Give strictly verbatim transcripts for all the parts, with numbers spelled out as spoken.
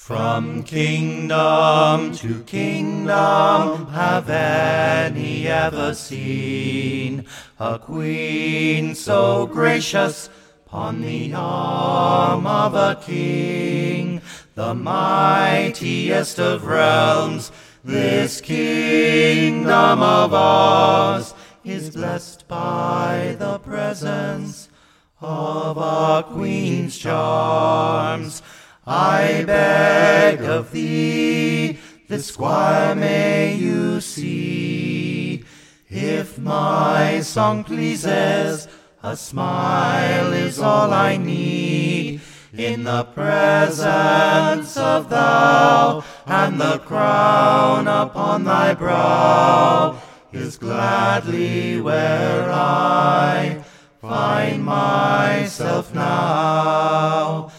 From kingdom to kingdom have any ever seen a queen so gracious upon the arm of a king? The mightiest of realms, this kingdom of ours, is blessed by the presence of a queen's charms. I beg of thee, this squire may you see, if my song pleases, a smile is all I need. In the presence of thou, and the crown upon thy brow, is gladly where I find myself now.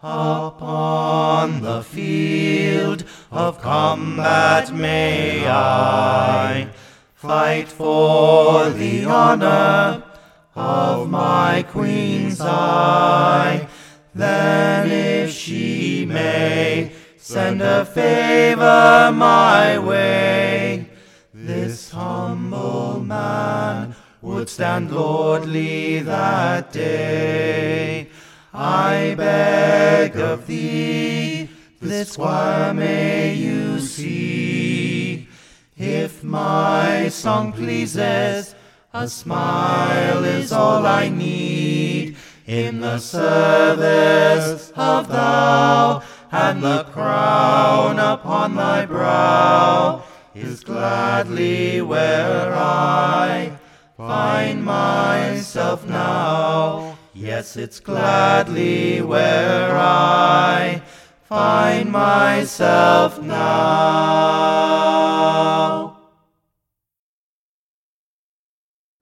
Upon the field of combat may I fight for the honor of my queen's eye. Then if she may send a favor my way, this humble man would stand lordly that day. I beg of thee, this squire may you see, if my song pleases, a smile is all I need. In the service of thou, and the crown upon thy brow, is gladly where I find myself now. Yes, it's gladly where I find myself now.